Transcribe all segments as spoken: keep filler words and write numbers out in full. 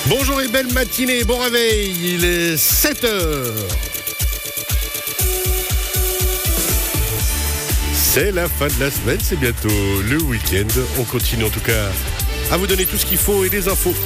Bonjour et belle matinée, bon réveil, il est sept heures. C'est la fin de la semaine, c'est bientôt le week-end. On continue en tout cas à vous donner tout ce qu'il faut et des infos.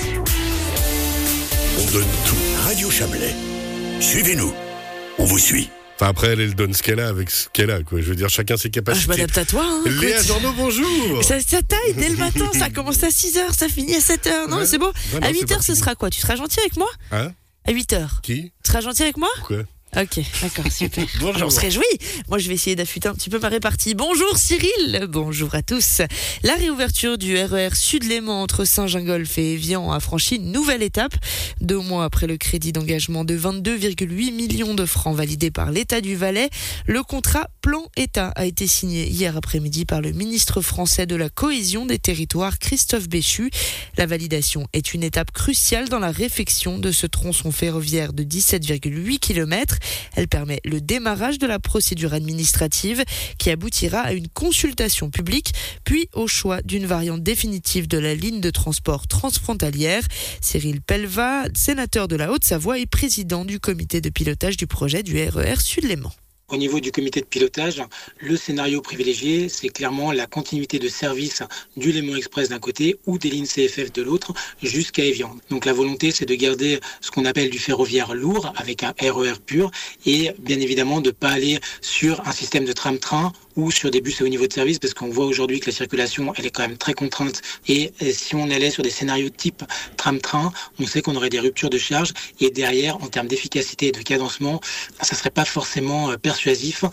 On donne tout. Radio Chablais, suivez-nous, on vous suit. Enfin après, elle, elle donne ce qu'elle a avec ce qu'elle a, quoi. Je veux dire, chacun ses capacités. Ah, je m'adapte à toi, hein. Léa Journeau, bonjour. Ça, ça taille dès le matin, ça commence à six heures, ça finit à sept heures. Non, Ouais. c'est beau. Ouais, non, à huit c'est heures, parti. ce sera quoi? Tu seras gentil avec moi? Hein? À huit heures. Qui? Tu seras gentil avec moi? Pourquoi? Ok, d'accord, super. Bonjour. On se réjouit. Moi, je vais essayer d'affûter un petit peu ma répartie. Bonjour Cyril, bonjour à tous. La réouverture du R E R Sud-Léman entre Saint-Gingolph et Évian a franchi une nouvelle étape. Deux mois après le crédit d'engagement de vingt-deux virgule huit millions de francs validé par l'État du Valais, le contrat Plan État a été signé hier après-midi par le ministre français de la Cohésion des Territoires, Christophe Béchu. La validation est une étape cruciale dans la réfection de ce tronçon ferroviaire de dix-sept virgule huit kilomètres. Elle permet le démarrage de la procédure administrative qui aboutira à une consultation publique, puis au choix d'une variante définitive de la ligne de transport transfrontalière. Cyril Pellevat, sénateur de la Haute-Savoie et président du comité de pilotage du projet du R E R Sud-Léman. Au niveau du comité de pilotage, le scénario privilégié, c'est clairement la continuité de service du Léman Express d'un côté ou des lignes C F F de l'autre jusqu'à Évian. Donc la volonté, c'est de garder ce qu'on appelle du ferroviaire lourd avec un R E R pur et bien évidemment de ne pas aller sur un système de tram-train ou sur des bus à haut niveau de service parce qu'on voit aujourd'hui que la circulation, elle est quand même très contrainte et si on allait sur des scénarios type tram-train, on sait qu'on aurait des ruptures de charge et derrière, en termes d'efficacité et de cadencement, ça ne serait pas forcément persuasif.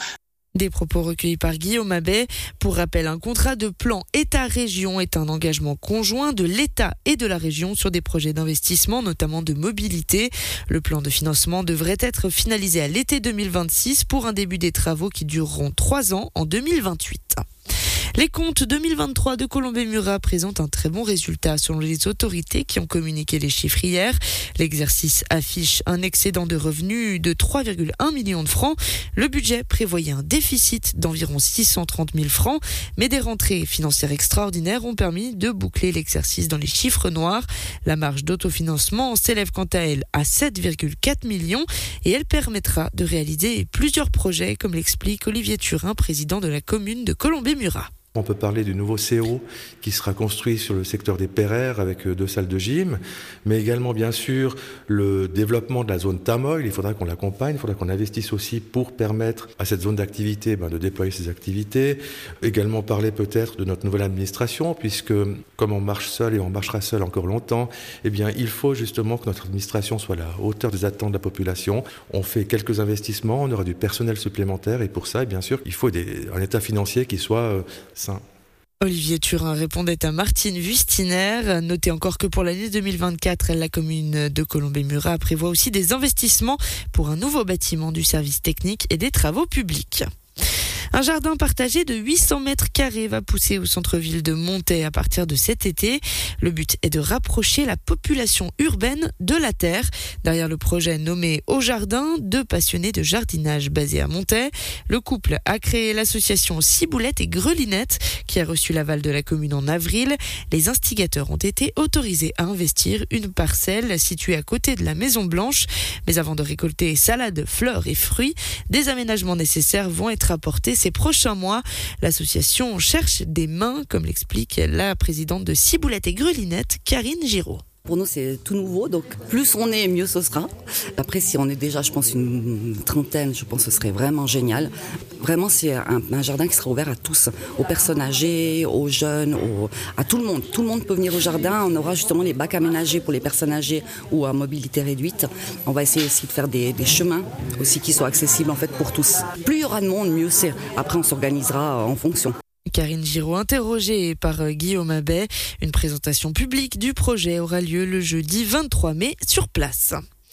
Des propos recueillis par Guillaume Abbé. Pour rappel, un contrat de plan État-région est un engagement conjoint de l'État et de la région sur des projets d'investissement, notamment de mobilité. Le plan de financement devrait être finalisé à l'été deux mille vingt-six pour un début des travaux qui dureront trois ans en deux mille vingt-huit. Les comptes deux mille vingt-trois de Colombey-Murat présentent un très bon résultat selon les autorités qui ont communiqué les chiffres hier. L'exercice affiche un excédent de revenus de trois virgule un millions de francs. Le budget prévoyait un déficit d'environ six cent trente mille francs, mais des rentrées financières extraordinaires ont permis de boucler l'exercice dans les chiffres noirs. La marge d'autofinancement s'élève quant à elle à sept virgule quatre millions et elle permettra de réaliser plusieurs projets, comme l'explique Olivier Turin, président de la commune de Colombey-Murat. On peut parler du nouveau C O qui sera construit sur le secteur des Pereires avec deux salles de gym, mais également bien sûr le développement de la zone Tamoil. Il faudra qu'on l'accompagne, il faudra qu'on investisse aussi pour permettre à cette zone d'activité ben, de déployer ses activités. Également parler peut-être de notre nouvelle administration, puisque comme on marche seul et on marchera seul encore longtemps, eh bien il faut justement que notre administration soit à la hauteur des attentes de la population. On fait quelques investissements, on aura du personnel supplémentaire et pour ça, bien sûr, il faut des, un état financier qui soit euh, sain. Olivier Turin répondait à Martine Wustiner. Notez encore que pour l'année deux mille vingt-quatre, la commune de Colombey-Murat prévoit aussi des investissements pour un nouveau bâtiment du service technique et des travaux publics. Un jardin partagé de huit cents mètres carrés va pousser au centre-ville de Montaix à partir de cet été. Le but est de rapprocher la population urbaine de la terre. Derrière le projet nommé Au Jardin, deux passionnés de jardinage basés à Montaix. Le couple a créé l'association Ciboulette et Grelinette qui a reçu l'aval de la commune en avril. Les instigateurs ont été autorisés à investir une parcelle située à côté de la Maison Blanche. Mais avant de récolter salades, fleurs et fruits, des aménagements nécessaires vont être apportés ces prochains mois. L'association cherche des mains, comme l'explique la présidente de Ciboulette et Grelinette, Karine Giraud. Pour nous, c'est tout nouveau, donc plus on est, mieux ce sera. Après, si on est déjà, je pense, une trentaine, je pense que ce serait vraiment génial. Vraiment, c'est un, un jardin qui sera ouvert à tous, aux personnes âgées, aux jeunes, aux, à tout le monde. Tout le monde peut venir au jardin. On aura justement les bacs aménagés pour les personnes âgées ou à mobilité réduite. On va essayer aussi de faire des, des chemins aussi qui soient accessibles en fait pour tous. Plus il y aura de monde, mieux c'est. Après, on s'organisera en fonction. Karine Giraud, interrogée par Guillaume Abbé. Une présentation publique du projet aura lieu le jeudi vingt-trois mai sur place.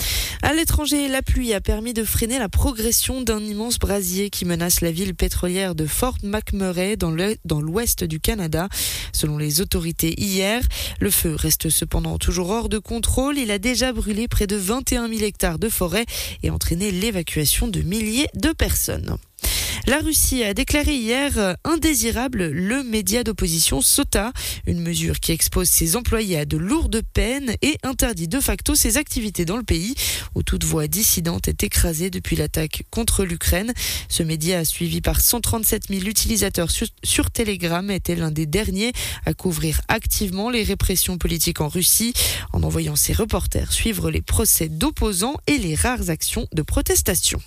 À l'étranger, la pluie a permis de freiner la progression d'un immense brasier qui menace la ville pétrolière de Fort McMurray dans le, dans l'ouest du Canada. Selon les autorités hier, le feu reste cependant toujours hors de contrôle. Il a déjà brûlé près de vingt et un mille hectares de forêt et entraîné l'évacuation de milliers de personnes. La Russie a déclaré hier indésirable le média d'opposition Sota, une mesure qui expose ses employés à de lourdes peines et interdit de facto ses activités dans le pays, où toute voix dissidente est écrasée depuis l'attaque contre l'Ukraine. Ce média, suivi par cent trente-sept mille utilisateurs sur, sur Telegram, était l'un des derniers à couvrir activement les répressions politiques en Russie, en envoyant ses reporters suivre les procès d'opposants et les rares actions de protestation.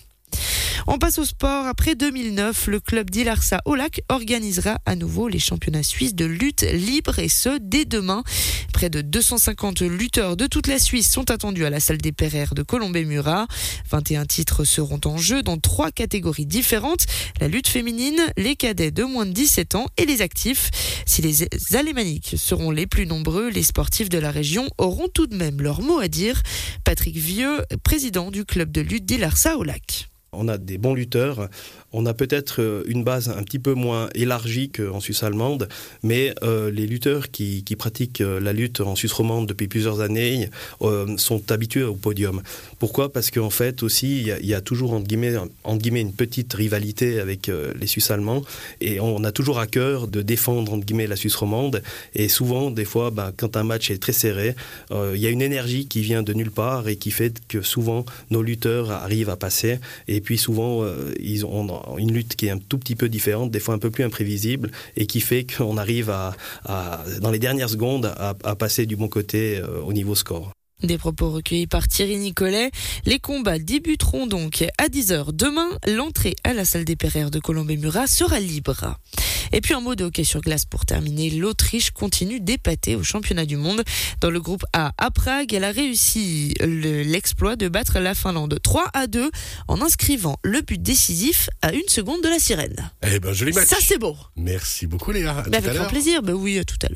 On passe au sport. Après deux mille neuf, le club d'Ilarsa au Lac organisera à nouveau les championnats suisses de lutte libre, et ce, dès demain. Près de deux cent cinquante lutteurs de toute la Suisse sont attendus à la salle des Pereires de Colombey-Murat. vingt et un titres seront en jeu dans trois catégories différentes: la lutte féminine, les cadets de moins de dix-sept ans et les actifs. Si les alémaniques seront les plus nombreux, les sportifs de la région auront tout de même leur mot à dire. Patrick Vieux, président du club de lutte d'Ilarsa au Lac. On a des bons lutteurs, on a peut-être une base un petit peu moins élargie qu'en Suisse allemande, mais euh, les lutteurs qui, qui pratiquent la lutte en Suisse romande depuis plusieurs années euh, sont habitués au podium. Pourquoi ? Parce qu'en fait aussi, il y a, il y a toujours entre guillemets, entre guillemets une petite rivalité avec euh, les Suisses allemands, et on a toujours à cœur de défendre entre guillemets la Suisse romande, et souvent, des fois, ben, quand un match est très serré, euh, il y a une énergie qui vient de nulle part et qui fait que souvent nos lutteurs arrivent à passer. Et Et puis souvent, euh, ils ont une lutte qui est un tout petit peu différente, des fois un peu plus imprévisible, et qui fait qu'on arrive à, à dans les dernières secondes à, à passer du bon côté euh, au niveau score. Des propos recueillis par Thierry Nicolet. Les combats débuteront donc à dix heures demain. L'entrée à la salle des Pereires de Colombey-Murat sera libre. Et puis un mot de hockey sur glace pour terminer. L'Autriche continue d'épater au championnat du monde. Dans le groupe A à Prague, elle a réussi le, l'exploit de battre la Finlande trois à deux en inscrivant le but décisif à une seconde de la sirène. Eh ben, joli match. Ça, c'est beau. Merci beaucoup, Léa. À Mais tout avec à grand l'heure. plaisir. Ben oui, à tout à l'heure.